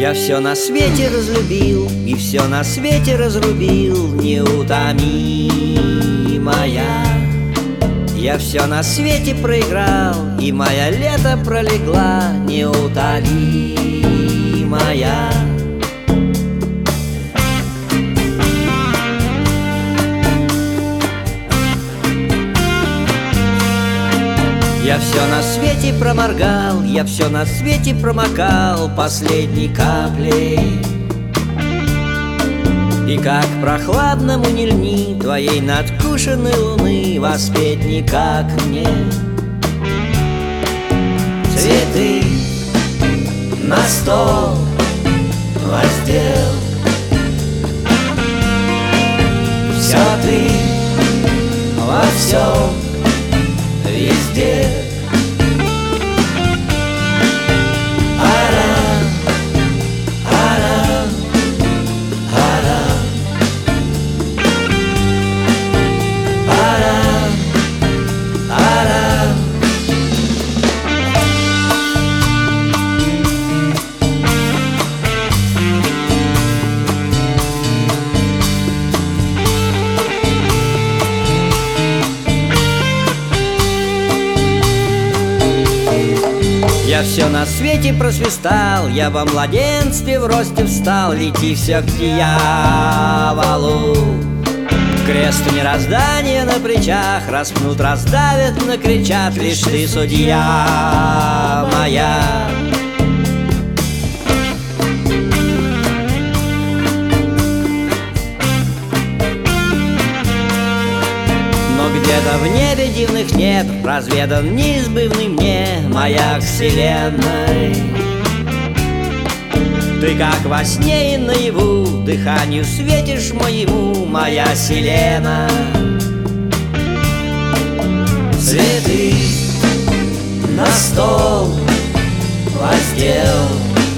Я все на свете разлюбил и все на свете разрубил, неутомимая. Я все на свете проиграл, и моя лето пролегла, неутолимая. Я все на свете проморгал, я все на свете промокал последней каплей. И как прохладному не льни твоей надкушенной луны воспеть никак мне. Цветы на стол воздел, все ты во всем везде. Я все на свете просвистал, я во младенстве в росте встал. Лети все к дьяволу. Крест мироздания на плечах распнут, раздавят, накричат, лишь ты судья моя. Где-то в небе дивных недр разведан неизбывный мне маяк вселенной. Ты как во сне и наяву дыханию светишь моему, моя Селена. Цветы на стол воздел,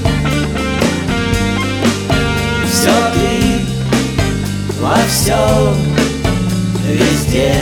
все ты во всем везде.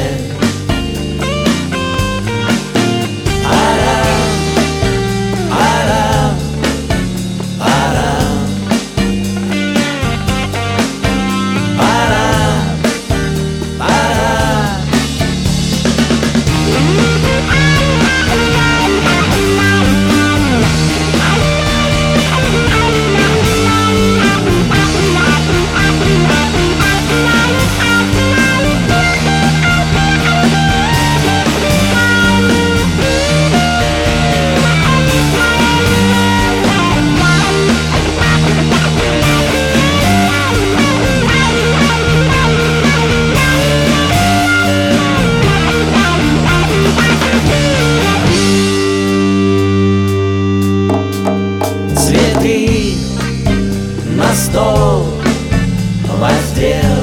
На стол воздел,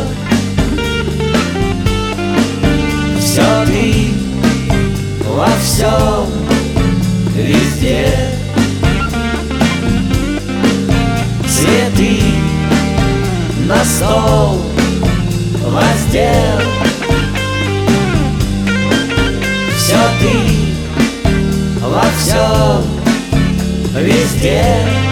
все ты во всем везде. Цветы на стол воздел, все ты во всем везде.